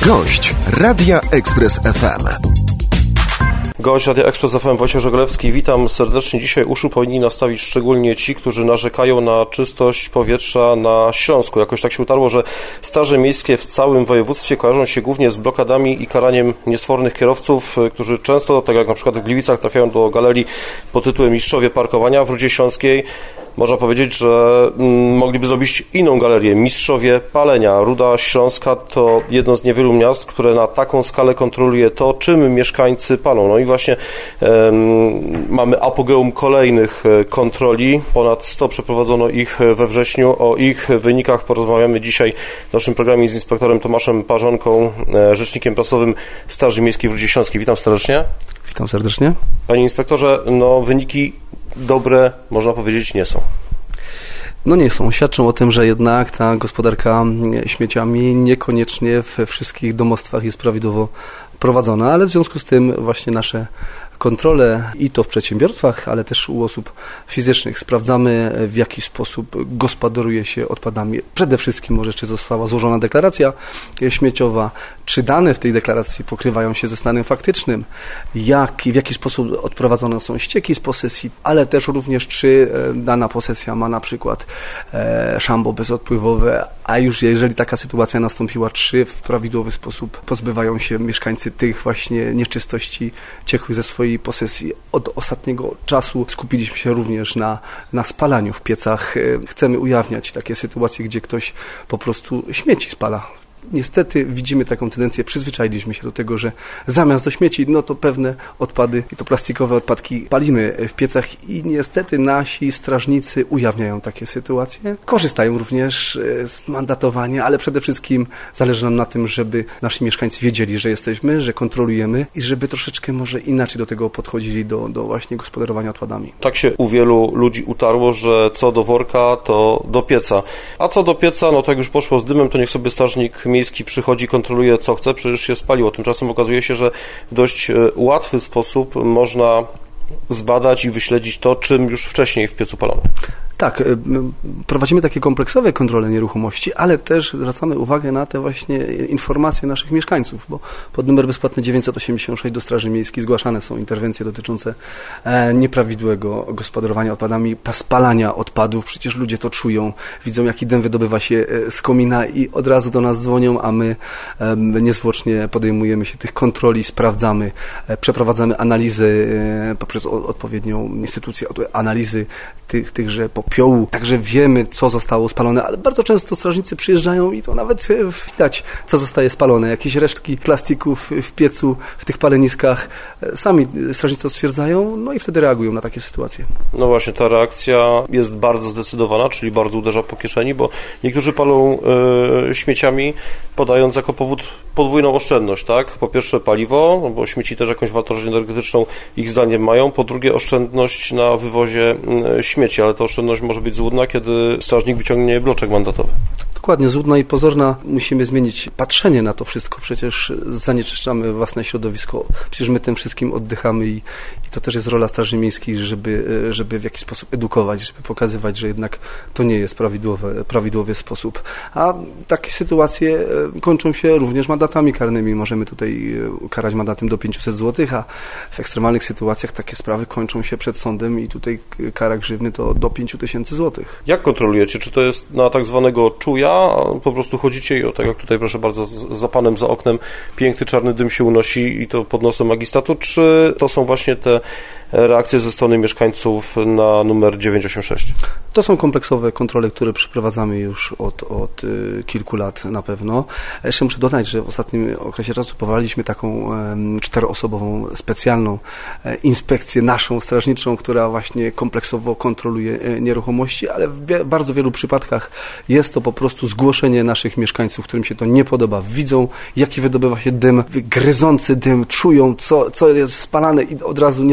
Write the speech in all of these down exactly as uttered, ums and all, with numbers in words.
Gość Radia Express F M. Gość Radia Express F M Wojciech Żeglewski. Witam serdecznie. Dzisiaj uszu powinni nastawić szczególnie ci, którzy narzekają na czystość powietrza na Śląsku. Jakoś tak się utarło, że straże miejskie w całym województwie kojarzą się głównie z blokadami i karaniem niesfornych kierowców, którzy często, tak jak na przykład w Gliwicach, trafiają do galerii pod tytułem Mistrzowie Parkowania w Rudzie Śląskiej. Można powiedzieć, że mm, mogliby zrobić inną galerię, Mistrzowie Palenia. Ruda Śląska to jedno z niewielu miast, które na taką skalę kontroluje to, czym mieszkańcy palą. No i właśnie em, mamy apogeum kolejnych kontroli. Ponad sto przeprowadzono ich we wrześniu. O ich wynikach porozmawiamy dzisiaj w naszym programie z inspektorem Tomaszem Parzonką, rzecznikiem prasowym Straży Miejskiej w Rudzie Śląskiej. Witam serdecznie. Witam serdecznie. Panie inspektorze, no wyniki dobre, można powiedzieć, nie są. No nie są. Świadczą o tym, że jednak ta gospodarka śmieciami niekoniecznie we wszystkich domostwach jest prawidłowo prowadzona, ale w związku z tym właśnie nasze kontrole i to w przedsiębiorstwach, ale też u osób fizycznych. Sprawdzamy, w jaki sposób gospodaruje się odpadami. Przede wszystkim może, czy została złożona deklaracja śmieciowa, czy dane w tej deklaracji pokrywają się ze stanem faktycznym, jak i w jaki sposób odprowadzone są ścieki z posesji, ale też również, czy dana posesja ma na przykład szambo bezodpływowe, a już jeżeli taka sytuacja nastąpiła, czy w prawidłowy sposób pozbywają się mieszkańcy tych właśnie nieczystości ciekłych ze swojej posesji. Od ostatniego czasu skupiliśmy się również na, na spalaniu w piecach. Chcemy ujawniać takie sytuacje, gdzie ktoś po prostu śmieci spala. Niestety widzimy taką tendencję, przyzwyczailiśmy się do tego, że zamiast do śmieci, no to pewne odpady, i to plastikowe odpadki palimy w piecach i niestety nasi strażnicy ujawniają takie sytuacje. Korzystają również z mandatowania, ale przede wszystkim zależy nam na tym, żeby nasi mieszkańcy wiedzieli, że jesteśmy, że kontrolujemy i żeby troszeczkę może inaczej do tego podchodzili, do, do właśnie gospodarowania odpadami. Tak się u wielu ludzi utarło, że co do worka, to do pieca. A co do pieca, no tak już poszło z dymem, to niech sobie strażnik miejski przychodzi, kontroluje co chce, przecież się spaliło. Tymczasem okazuje się, że w dość łatwy sposób można zbadać i wyśledzić to, czym już wcześniej w piecu palono. Tak, prowadzimy takie kompleksowe kontrole nieruchomości, ale też zwracamy uwagę na te właśnie informacje naszych mieszkańców, bo pod numer bezpłatny dziewięćset osiemdziesiąt sześć do Straży Miejskiej zgłaszane są interwencje dotyczące nieprawidłowego gospodarowania odpadami, spalania odpadów. Przecież ludzie to czują, widzą, jaki dym wydobywa się z komina i od razu do nas dzwonią, a my niezwłocznie podejmujemy się tych kontroli, sprawdzamy, przeprowadzamy analizy poprzez odpowiednią instytucję, analizy tych, tychże popiołu, także wiemy, co zostało spalone, ale bardzo często strażnicy przyjeżdżają i to nawet widać, co zostaje spalone. Jakieś resztki plastików w piecu, w tych paleniskach. Sami strażnicy to stwierdzają, no i wtedy reagują na takie sytuacje. No właśnie, ta reakcja jest bardzo zdecydowana, czyli bardzo uderza po kieszeni, bo niektórzy palą y, śmieciami, podając jako powód podwójną oszczędność, tak? Po pierwsze paliwo, no bo śmieci też jakąś wartość energetyczną ich zdaniem mają, po drugie oszczędność na wywozie y, śmieci, ale to oszczędność może być złudna, kiedy strażnik wyciągnie bloczek mandatowy. Dokładnie, złudna i pozorna. Musimy zmienić patrzenie na to wszystko. Przecież zanieczyszczamy własne środowisko. Przecież my tym wszystkim oddychamy i, i to też jest rola Straży Miejskiej, żeby, żeby w jakiś sposób edukować, żeby pokazywać, że jednak to nie jest prawidłowy, prawidłowy sposób. A takie sytuacje kończą się również mandatami karnymi. Możemy tutaj karać mandatem do pięćset złotych, a w ekstremalnych sytuacjach takie sprawy kończą się przed sądem i tutaj kara grzywny to do pięć tysięcy złotych. Jak kontrolujecie? Czy to jest na tak zwanego czuja? Po prostu chodzicie i o tak jak tutaj, proszę bardzo, za panem, za oknem piękny czarny dym się unosi i to pod nosem magistratu, czy to są właśnie te reakcje ze strony mieszkańców na numer dziewięćset osiemdziesiąt sześć? To są kompleksowe kontrole, które przeprowadzamy już od, od kilku lat na pewno. Jeszcze muszę dodać, że w ostatnim okresie czasu powołaliśmy taką czteroosobową specjalną inspekcję naszą strażniczą, która właśnie kompleksowo kontroluje nieruchomości, ale w bardzo wielu przypadkach jest to po prostu zgłoszenie naszych mieszkańców, którym się to nie podoba. Widzą, jaki wydobywa się dym, gryzący dym, czują, co, co jest spalane i od razu niezwłocznie nas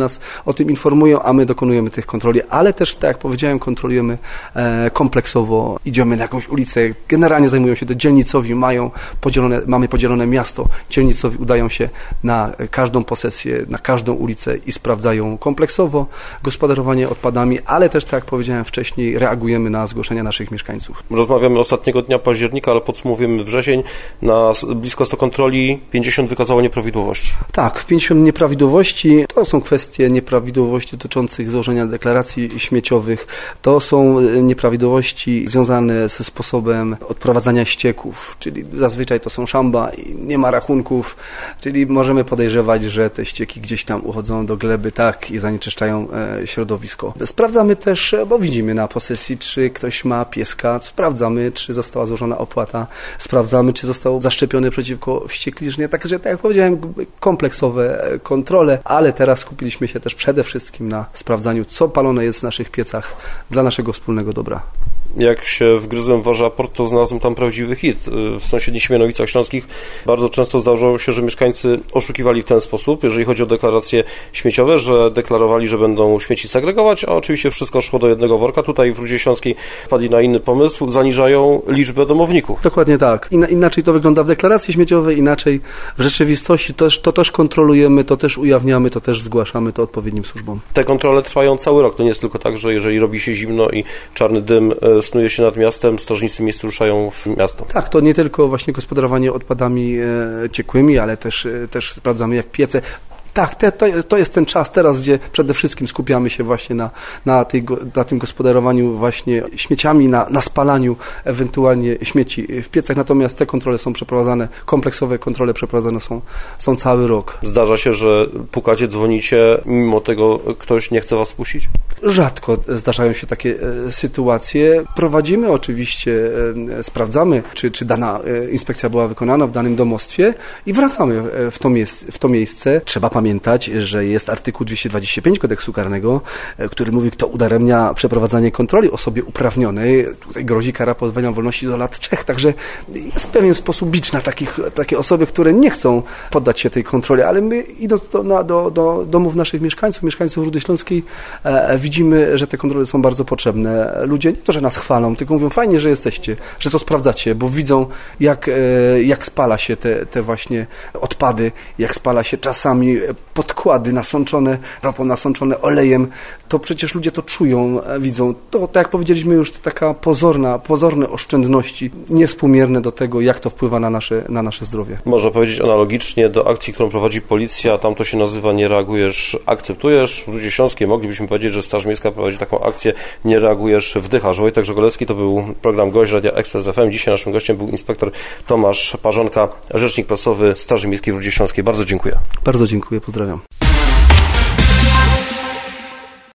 nas o tym informują, a my dokonujemy tych kontroli, ale też, tak jak powiedziałem, kontrolujemy e, kompleksowo, idziemy na jakąś ulicę, generalnie zajmują się to dzielnicowi, mają podzielone, mamy podzielone miasto, dzielnicowi udają się na każdą posesję, na każdą ulicę i sprawdzają kompleksowo gospodarowanie odpadami, ale też, tak jak powiedziałem wcześniej, reagujemy na zgłoszenia naszych mieszkańców. Rozmawiamy ostatniego dnia października, ale podsumowujemy wrzesień. Na blisko sto kontroli pięćdziesiąt wykazało nieprawidłowości. Tak, pięćdziesiąt nieprawidłowości to są kwestie nieprawidłowości dotyczących złożenia deklaracji śmieciowych. To są nieprawidłowości związane ze sposobem odprowadzania ścieków, czyli zazwyczaj to są szamba i nie ma rachunków, czyli możemy podejrzewać, że te ścieki gdzieś tam uchodzą do gleby, tak, i zanieczyszczają e, środowisko. Sprawdzamy też, bo widzimy na posesji, czy ktoś ma pieska, sprawdzamy, czy została złożona opłata, sprawdzamy, czy został zaszczepiony przeciwko wściekliznie. Także, tak jak powiedziałem, kompleksowe kontrole, ale teraz skupiliśmy się też przede wszystkim na sprawdzaniu, co palone jest w naszych piecach dla naszego wspólnego dobra. Jak się wgryzłem w wasz raport, to znalazłem tam prawdziwy hit. W sąsiednich Siemianowicach Śląskich bardzo często zdarzało się, że mieszkańcy oszukiwali w ten sposób, jeżeli chodzi o deklaracje śmieciowe, że deklarowali, że będą śmieci segregować, a oczywiście wszystko szło do jednego worka. Tutaj w Rudzie Śląskiej padli na inny pomysł, zaniżają liczbę domowników. Dokładnie tak. In, inaczej to wygląda w deklaracji śmieciowej, inaczej w rzeczywistości. To też, to też kontrolujemy, to też ujawniamy, to też zgłaszamy to odpowiednim służbom. Te kontrole trwają cały rok. To nie jest tylko tak, że jeżeli robi się zimno i czarny dym snuje się nad miastem, strażnicy miejscy ruszają w miasto. Tak, to nie tylko właśnie gospodarowanie odpadami e, ciekłymi, ale też, e, też sprawdzamy jak piece. Tak, te, to, to jest ten czas teraz, gdzie przede wszystkim skupiamy się właśnie na, na, tej, na tym gospodarowaniu właśnie śmieciami, na, na spalaniu ewentualnie śmieci w piecach, natomiast te kontrole są przeprowadzane, kompleksowe kontrole przeprowadzane są, są cały rok. Zdarza się, że pukacie, dzwonicie, mimo tego ktoś nie chce was spuścić? Rzadko zdarzają się takie e, sytuacje. Prowadzimy oczywiście, e, sprawdzamy, czy, czy dana e, inspekcja była wykonana w danym domostwie i wracamy w to, miejsc, w to miejsce. Trzeba pamiętać, że jest artykuł dwieście dwadzieścia pięć Kodeksu Karnego, który mówi, kto udaremnia przeprowadzanie kontroli osobie uprawnionej, tutaj grozi kara pozbawienia wolności do lat trzech. Także jest pewien sposób bić na takich, takie osoby, które nie chcą poddać się tej kontroli, ale my idąc do, na, do, do domów naszych mieszkańców, mieszkańców Rudy Śląskiej, e, widzimy, że te kontrole są bardzo potrzebne. Ludzie nie to, że nas chwalą, tylko mówią, fajnie, że jesteście, że to sprawdzacie, bo widzą, jak, e, jak spala się te, te właśnie odpady, jak spala się czasami podkłady nasączone ropą, nasączone olejem, to przecież ludzie to czują, widzą. To, tak jak powiedzieliśmy już, to taka pozorna, pozorne oszczędności, niewspółmierne do tego, jak to wpływa na nasze, na nasze zdrowie. Można powiedzieć analogicznie do akcji, którą prowadzi policja, tam to się nazywa nie reagujesz, akceptujesz. W Rudzie Śląskiej moglibyśmy powiedzieć, że Straż Miejska prowadzi taką akcję nie reagujesz, wdychasz. Wojtek Żegolewski, to był program Gość Radia Express F M. Dzisiaj naszym gościem był inspektor Tomasz Parzonka, rzecznik prasowy Straży Miejskiej w Rudzie Śląskiej. Bardzo dziękuję. Bardzo dziękuję, pozdrawiam.